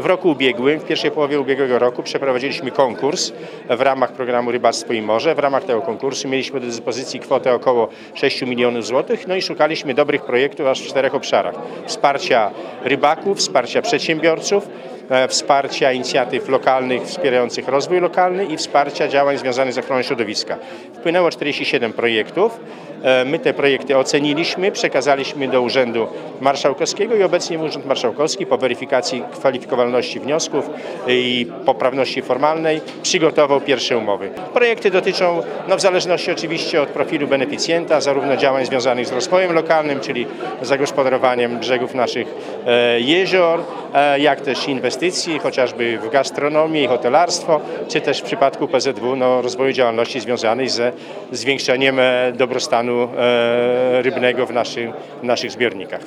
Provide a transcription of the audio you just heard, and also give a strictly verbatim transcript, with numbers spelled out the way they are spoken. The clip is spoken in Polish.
W roku ubiegłym, w pierwszej połowie ubiegłego roku przeprowadziliśmy konkurs w ramach programu Rybactwo i Morze. W ramach tego konkursu mieliśmy do dyspozycji kwotę około sześć milionów złotych, no i szukaliśmy dobrych projektów aż w czterech obszarach. Wsparcia rybaków, wsparcia przedsiębiorców, wsparcia inicjatyw lokalnych wspierających rozwój lokalny i wsparcia działań związanych z ochroną środowiska. Wpłynęło czterdzieści siedem projektów. My te projekty oceniliśmy, przekazaliśmy do Urzędu Marszałkowskiego i obecnie Urząd Marszałkowski po weryfikacji kwalifikowalności wniosków i poprawności formalnej przygotował pierwsze umowy. Projekty dotyczą, no w zależności oczywiście od profilu beneficjenta, zarówno działań związanych z rozwojem lokalnym, czyli zagospodarowaniem brzegów naszych e, jezior, e, jak też inwestycji, chociażby w gastronomię i hotelarstwo, czy też w przypadku P Z W no, rozwoju działalności związanej ze zwiększaniem dobrostanu rybnego w naszych, w naszych zbiornikach.